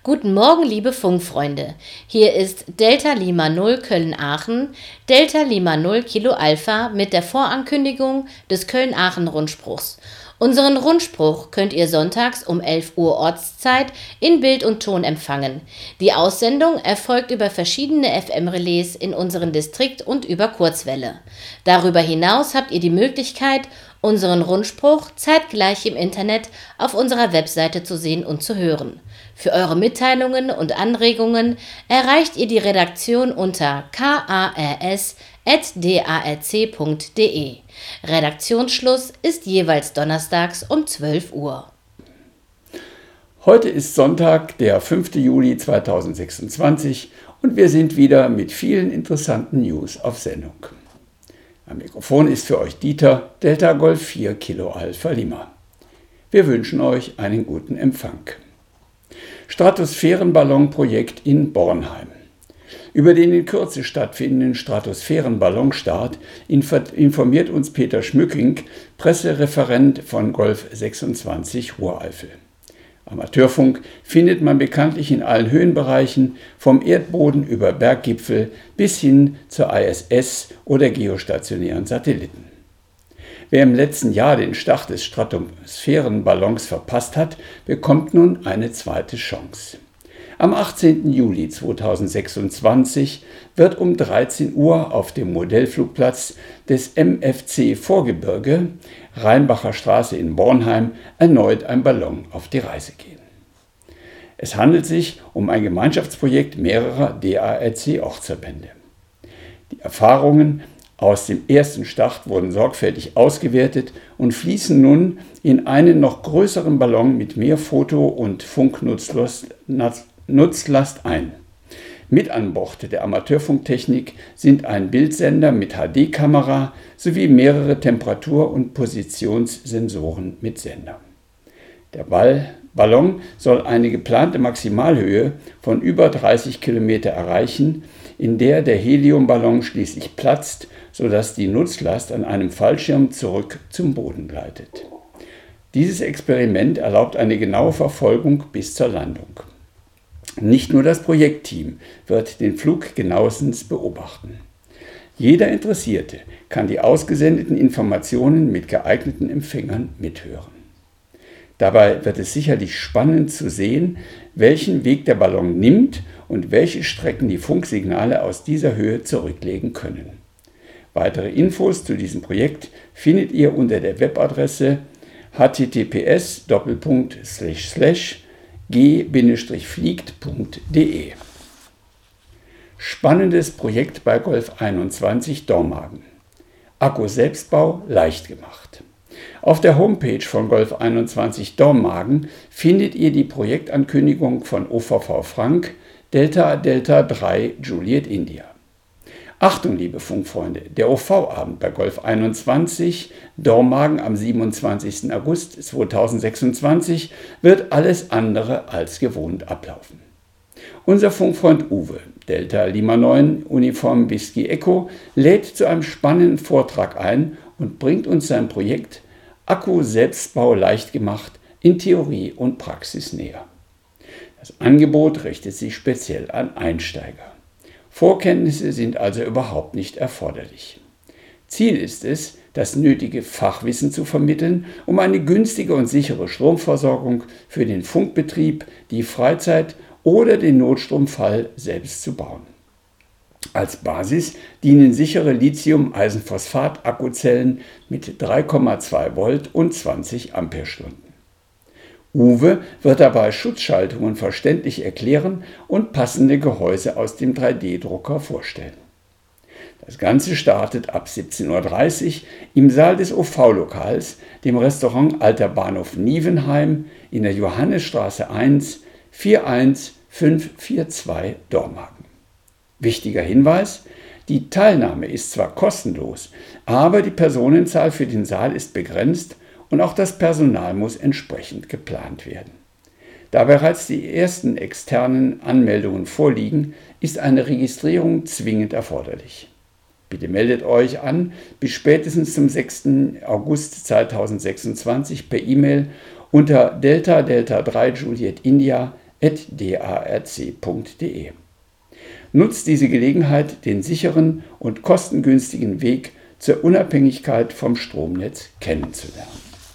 Guten Morgen, liebe Funkfreunde. Hier ist Delta Lima 0 Köln-Aachen, Delta Lima 0 Kilo Alpha mit der Vorankündigung des Köln-Aachen-Rundspruchs. Unseren Rundspruch könnt ihr sonntags um 11 Uhr Ortszeit in Bild und Ton empfangen. Die Aussendung erfolgt über verschiedene FM-Relais in unserem Distrikt und über Kurzwelle. Darüber hinaus habt ihr die Möglichkeit, unseren Rundspruch zeitgleich im Internet auf unserer Webseite zu sehen und zu hören. Für eure Mitteilungen und Anregungen erreicht ihr die Redaktion unter kars@darc.de. Redaktionsschluss ist jeweils donnerstags um 12 Uhr. Heute ist Sonntag, der 5. Juli 2026 und wir sind wieder mit vielen interessanten News auf Sendung. Am Mikrofon ist für euch Dieter, Delta Golf 4 Kilo Alpha Lima. Wir wünschen euch einen guten Empfang. Stratosphärenballonprojekt in Bornheim. Über den in Kürze stattfindenden Stratosphärenballonstart informiert uns Peter Schmücking, Pressereferent von Golf 26 Ruhr-Eifel. Amateurfunk findet man bekanntlich in allen Höhenbereichen, vom Erdboden über Berggipfel bis hin zur ISS oder geostationären Satelliten. Wer im letzten Jahr den Start des Stratosphärenballons verpasst hat, bekommt nun eine zweite Chance. Am 18. Juli 2026 wird um 13 Uhr auf dem Modellflugplatz des MFC Vorgebirge, Rheinbacher Straße in Bornheim, erneut ein Ballon auf die Reise gehen. Es handelt sich um ein Gemeinschaftsprojekt mehrerer DARC-Ortsverbände. Die Erfahrungen aus dem ersten Start wurden sorgfältig ausgewertet und fließen nun in einen noch größeren Ballon mit mehr Foto- und Funknutzlast ein. Mit an Bord der Amateurfunktechnik sind ein Bildsender mit HD-Kamera sowie mehrere Temperatur- und Positionssensoren mit Sender. Der Ballon soll eine geplante Maximalhöhe von über 30 Kilometer erreichen, in der der Heliumballon schließlich platzt, sodass die Nutzlast an einem Fallschirm zurück zum Boden gleitet. Dieses Experiment erlaubt eine genaue Verfolgung bis zur Landung. Nicht nur das Projektteam wird den Flug genauestens beobachten. Jeder Interessierte kann die ausgesendeten Informationen mit geeigneten Empfängern mithören. Dabei wird es sicherlich spannend zu sehen, welchen Weg der Ballon nimmt und welche Strecken die Funksignale aus dieser Höhe zurücklegen können. Weitere Infos zu diesem Projekt findet ihr unter der Webadresse https://g-fliegt.de. Spannendes Projekt bei Golf 21 Dormagen. Akku-Selbstbau leicht gemacht. Auf der Homepage von Golf 21 Dormagen findet ihr die Projektankündigung von OVV Frank Delta Delta 3 Juliet India. Achtung, liebe Funkfreunde, der OV-Abend bei Golf 21 Dormagen am 27. August 2026 wird alles andere als gewohnt ablaufen. Unser Funkfreund Uwe, Delta Lima 9 Uniform Whisky Echo, lädt zu einem spannenden Vortrag ein und bringt uns sein Projekt Akku-Selbstbau leicht gemacht in Theorie und Praxis näher. Das Angebot richtet sich speziell an Einsteiger. Vorkenntnisse sind also überhaupt nicht erforderlich. Ziel ist es, das nötige Fachwissen zu vermitteln, um eine günstige und sichere Stromversorgung für den Funkbetrieb, die Freizeit oder den Notstromfall selbst zu bauen. Als Basis dienen sichere Lithium-Eisenphosphat-Akkuzellen mit 3,2 Volt und 20 Ampere-Stunden. Uwe wird dabei Schutzschaltungen verständlich erklären und passende Gehäuse aus dem 3D-Drucker vorstellen. Das Ganze startet ab 17:30 Uhr im Saal des OV-Lokals, dem Restaurant Alter Bahnhof Nievenheim in der Johannesstraße 1 41542 Dormagen. Wichtiger Hinweis: Die Teilnahme ist zwar kostenlos, aber die Personenzahl für den Saal ist begrenzt und auch das Personal muss entsprechend geplant werden. Da bereits die ersten externen Anmeldungen vorliegen, ist eine Registrierung zwingend erforderlich. Bitte meldet euch an bis spätestens zum 6. August 2026 per E-Mail unter delta3 Juliet India darc.de. Nutzt diese Gelegenheit, den sicheren und kostengünstigen Weg zur Unabhängigkeit vom Stromnetz kennenzulernen.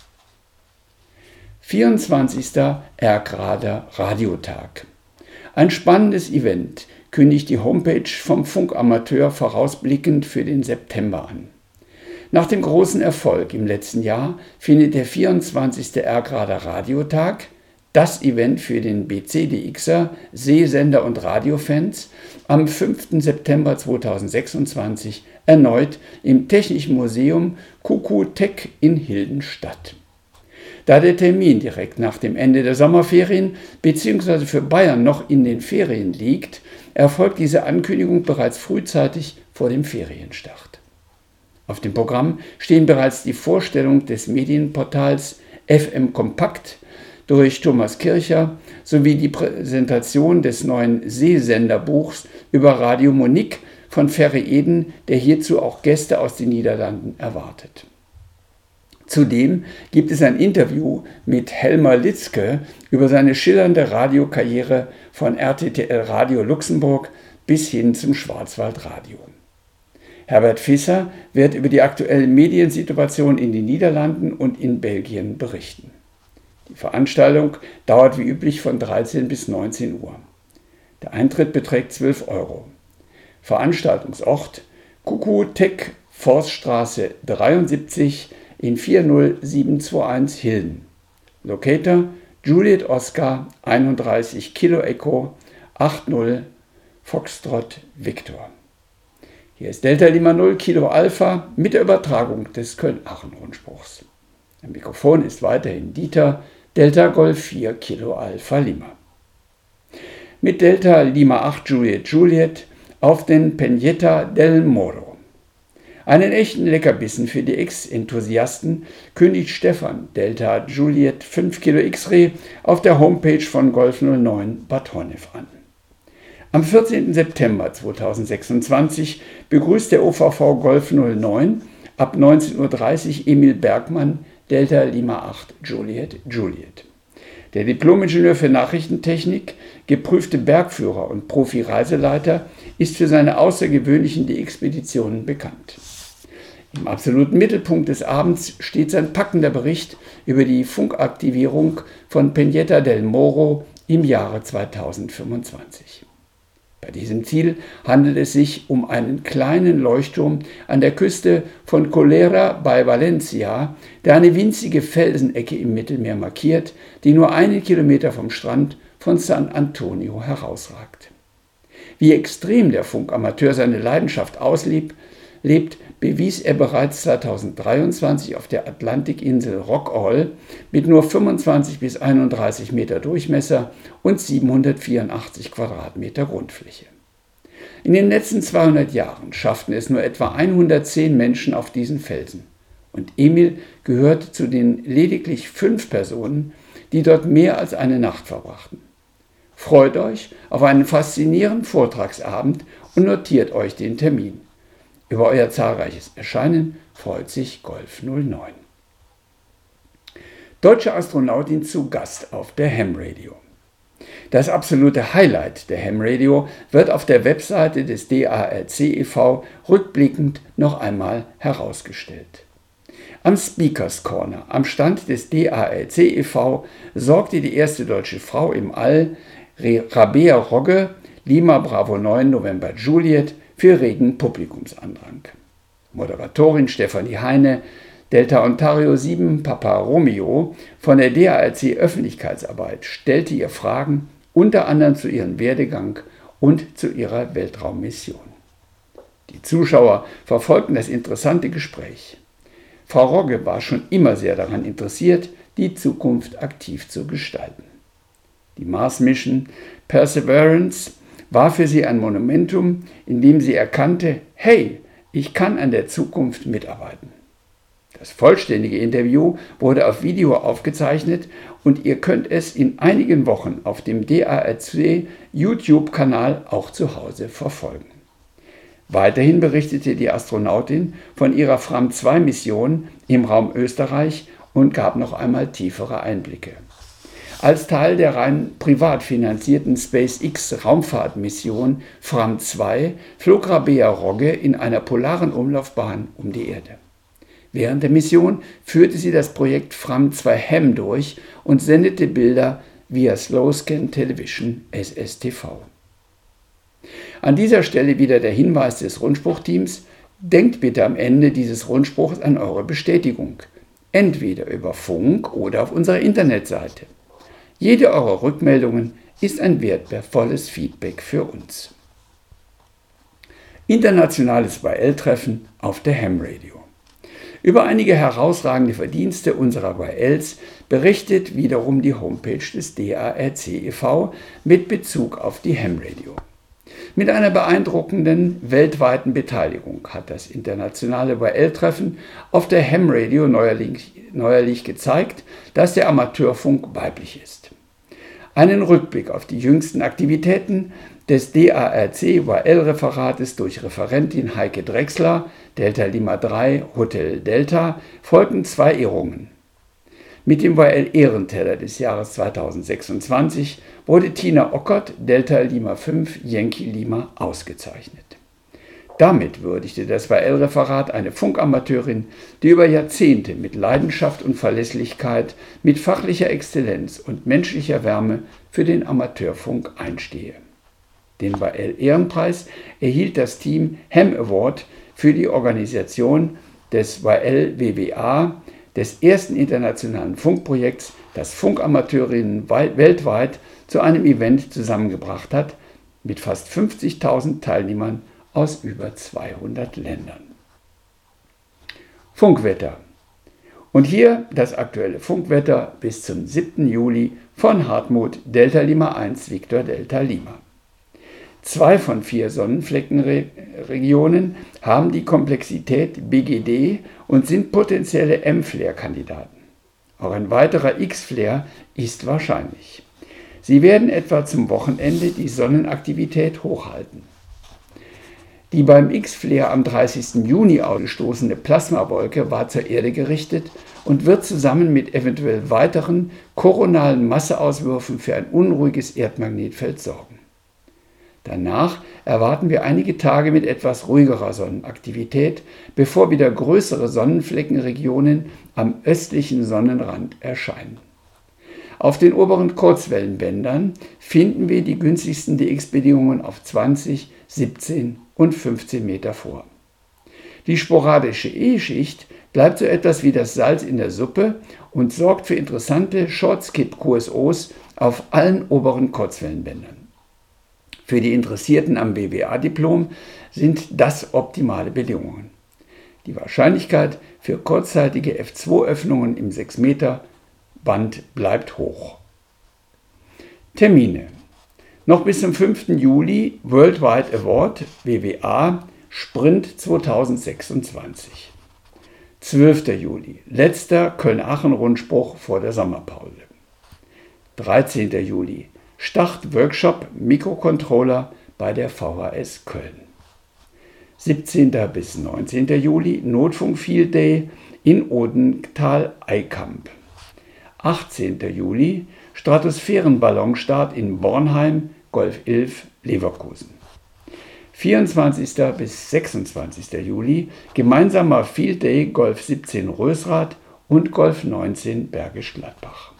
24. Erkrader Radiotag. Ein spannendes Event kündigt die Homepage vom Funkamateur vorausblickend für den September an. Nach dem großen Erfolg im letzten Jahr findet der 24. Erkrader Radiotag, das Event für den BCDXer, Sehsender und Radiofans, am 5. September 2026 erneut im Technischen Museum QQ-Tech in Hilden statt. Da der Termin direkt nach dem Ende der Sommerferien bzw. für Bayern noch in den Ferien liegt, erfolgt diese Ankündigung bereits frühzeitig vor dem Ferienstart. Auf dem Programm stehen bereits die Vorstellung des Medienportals FM Kompakt durch Thomas Kircher sowie die Präsentation des neuen Seesenderbuchs über Radio Monique von Ferry Eden, der hierzu auch Gäste aus den Niederlanden erwartet. Zudem gibt es ein Interview mit Helmer Litzke über seine schillernde Radiokarriere von RTTL Radio Luxemburg bis hin zum Schwarzwaldradio. Herbert Visser wird über die aktuelle Mediensituation in den Niederlanden und in Belgien berichten. Die Veranstaltung dauert wie üblich von 13 bis 19 Uhr. Der Eintritt beträgt 12 €. Veranstaltungsort QQ-Tech Forststraße 73 in 40721 Hilden. Locator Juliet Oscar 31 Kilo Echo 80 Foxtrot Victor. Hier ist Delta Lima 0 Kilo Alpha mit der Übertragung des Köln-Aachen-Rundspruchs. Am Mikrofon ist weiterhin Dieter, Delta Golf 4 Kilo Alpha Lima. Mit Delta Lima 8 Juliet Juliet auf den Peñeta del Moro. Einen echten Leckerbissen für die X-Enthusiasten kündigt Stefan Delta Juliet 5 Kilo X-Ray auf der Homepage von Golf 09 Bad Honnef an. Am 14. September 2026 begrüßt der OVV Golf 09 ab 19:30 Uhr Emil Bergmann, Delta Lima 8 Juliet Juliet. Der Diplom-Ingenieur für Nachrichtentechnik, geprüfte Bergführer und Profi-Reiseleiter ist für seine außergewöhnlichen DX-Expeditionen bekannt. Im absoluten Mittelpunkt des Abends steht sein packender Bericht über die Funkaktivierung von Peñeta del Moro im Jahre 2025. Bei diesem Ziel handelt es sich um einen kleinen Leuchtturm an der Küste von Colera bei Valencia, der eine winzige Felsenecke im Mittelmeer markiert, die nur einen Kilometer vom Strand von San Antonio herausragt. Wie extrem der Funkamateur seine Leidenschaft auslebt, bewies er bereits 2023 auf der Atlantikinsel Rockall mit nur 25 bis 31 Meter Durchmesser und 784 Quadratmeter Grundfläche. In den letzten 200 Jahren schafften es nur etwa 110 Menschen auf diesen Felsen und Emil gehört zu den lediglich 5 Personen, die dort mehr als eine Nacht verbrachten. Freut euch auf einen faszinierenden Vortragsabend und notiert euch den Termin. Über euer zahlreiches Erscheinen freut sich Golf 09. Deutsche Astronautin zu Gast auf der Ham Radio. Das absolute Highlight der Ham Radio wird auf der Webseite des DARC e.V. rückblickend noch einmal herausgestellt. Am Speakers Corner am Stand des DARC e.V. sorgte die erste deutsche Frau im All, Rabea Rogge, Lima Bravo 9 November Juliet, für regen Publikumsandrang. Moderatorin Stefanie Heine, Delta Ontario 7 Papa Romeo von der DARC Öffentlichkeitsarbeit stellte ihr Fragen unter anderem zu ihrem Werdegang und zu ihrer Weltraummission. Die Zuschauer verfolgten das interessante Gespräch. Frau Rogge war schon immer sehr daran interessiert, die Zukunft aktiv zu gestalten. Die Mars Mission Perseverance war für sie ein Monumentum, in dem sie erkannte, hey, ich kann an der Zukunft mitarbeiten. Das vollständige Interview wurde auf Video aufgezeichnet und ihr könnt es in einigen Wochen auf dem DARC YouTube-Kanal auch zu Hause verfolgen. Weiterhin berichtete die Astronautin von ihrer Fram-2-Mission im Raum Österreich und gab noch einmal tiefere Einblicke. Als Teil der rein privat finanzierten SpaceX-Raumfahrtmission Fram 2 flog Rabea Rogge in einer polaren Umlaufbahn um die Erde. Während der Mission führte sie das Projekt Fram 2 HEM durch und sendete Bilder via Slow Scan Television SSTV. An dieser Stelle wieder der Hinweis des Rundspruchteams: Denkt bitte am Ende dieses Rundspruchs an eure Bestätigung, entweder über Funk oder auf unserer Internetseite. Jede eurer Rückmeldungen ist ein wertvolles Feedback für uns. Internationales YL-Treffen auf der Ham Radio. Über einige herausragende Verdienste unserer YLs berichtet wiederum die Homepage des DARC e.V. mit Bezug auf die Ham Radio. Mit einer beeindruckenden weltweiten Beteiligung hat das internationale YL-Treffen auf der Ham Radio neuerlich gezeigt, dass der Amateurfunk weiblich ist. Einen Rückblick auf die jüngsten Aktivitäten des DARC YL-Referates durch Referentin Heike Drechsler, Delta Lima 3, Hotel Delta, folgten 2 Ehrungen. Mit dem YL-Ehrenteller des Jahres 2026 wurde Tina Ockert, Delta Lima 5, Yankee Lima, ausgezeichnet. Damit würdigte das YL-Referat eine Funkamateurin, die über Jahrzehnte mit Leidenschaft und Verlässlichkeit, mit fachlicher Exzellenz und menschlicher Wärme für den Amateurfunk einstehe. Den YL-Ehrenpreis erhielt das Team Ham Award für die Organisation des YL-WWA, des ersten internationalen Funkprojekts, das Funkamateurinnen weltweit zu einem Event zusammengebracht hat, mit fast 50.000 Teilnehmern aus über 200 Ländern. Funkwetter. Und hier das aktuelle Funkwetter bis zum 7. Juli von Hartmut Delta Lima 1 Victor Delta Lima. 2 von 4 Sonnenfleckenregionen haben die Komplexität BGD und sind potenzielle M-Flare-Kandidaten. Auch ein weiterer X-Flare ist wahrscheinlich. Sie werden etwa zum Wochenende die Sonnenaktivität hochhalten. Die beim X-Flare am 30. Juni ausgestoßene Plasmawolke war zur Erde gerichtet und wird zusammen mit eventuell weiteren koronalen Masseauswürfen für ein unruhiges Erdmagnetfeld sorgen. Danach erwarten wir einige Tage mit etwas ruhigerer Sonnenaktivität, bevor wieder größere Sonnenfleckenregionen am östlichen Sonnenrand erscheinen. Auf den oberen Kurzwellenbändern finden wir die günstigsten DX-Bedingungen auf 20, 17 und 15 Meter vor. Die sporadische E-Schicht bleibt so etwas wie das Salz in der Suppe und sorgt für interessante Short-Skip-QSOs auf allen oberen Kurzwellenbändern. Für die Interessierten am WWA-Diplom sind das optimale Bedingungen. Die Wahrscheinlichkeit für kurzzeitige F2-Öffnungen im 6-Meter-Band bleibt hoch. Termine. Noch bis zum 5. Juli Worldwide Award WWA Sprint 2026. 12. Juli, letzter Köln-Aachen-Rundspruch vor der Sommerpause. 13. Juli, Start-Workshop Mikrocontroller bei der VHS Köln. 17. bis 19. Juli Notfunk Field Day in Odenthal-Eikamp. 18. Juli Stratosphärenballonstart in Bornheim, Golf 11, Leverkusen. 24. bis 26. Juli gemeinsamer Field Day Golf 17 Rösrath und Golf 19 Bergisch Gladbach.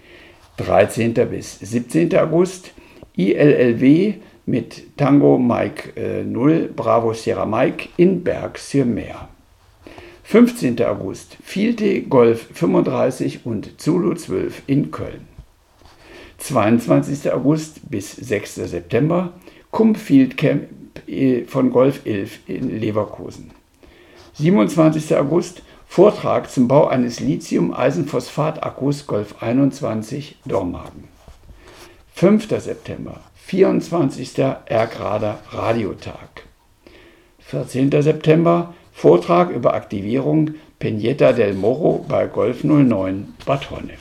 13. bis 17. August ILLW mit Tango Mike 0 Bravo Sierra Mike in Berg-sur-Mer. 15. August Field Day Golf 35 und Zulu 12 in Köln. 22. August bis 6. September Kump Field Camp von Golf 11 in Leverkusen. 27. August Vortrag zum Bau eines Lithium-Eisenphosphat-Akkus Golf 21 Dormagen. 5. September 24. Erkrader Radiotag. 14. September Vortrag über Aktivierung Peñeta del Morro bei Golf 09 Bad Honnef.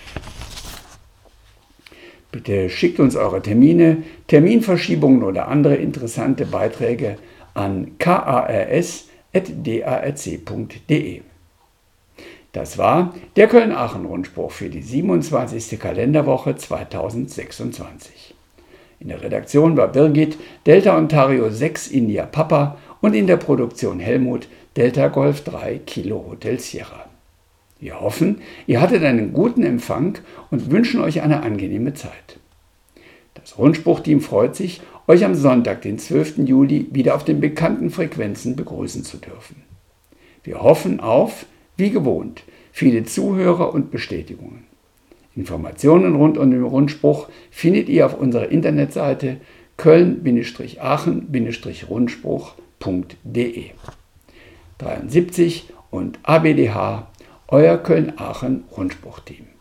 Bitte schickt uns eure Termine, Terminverschiebungen oder andere interessante Beiträge an kars@darc.de. Das war der Köln-Aachen-Rundspruch für die 27. Kalenderwoche 2026. In der Redaktion war Birgit, Delta Ontario 6 India Papa, und in der Produktion Helmut, Delta Golf 3 Kilo Hotel Sierra. Wir hoffen, ihr hattet einen guten Empfang und wünschen euch eine angenehme Zeit. Das Rundspruchteam freut sich, euch am Sonntag, den 12. Juli, wieder auf den bekannten Frequenzen begrüßen zu dürfen. Wir hoffen auf, wie gewohnt, viele Zuhörer und Bestätigungen. Informationen rund um den Rundspruch findet ihr auf unserer Internetseite köln-aachen-rundspruch.de. 73 und ABDH, euer Köln-Aachen-Rundspruchteam.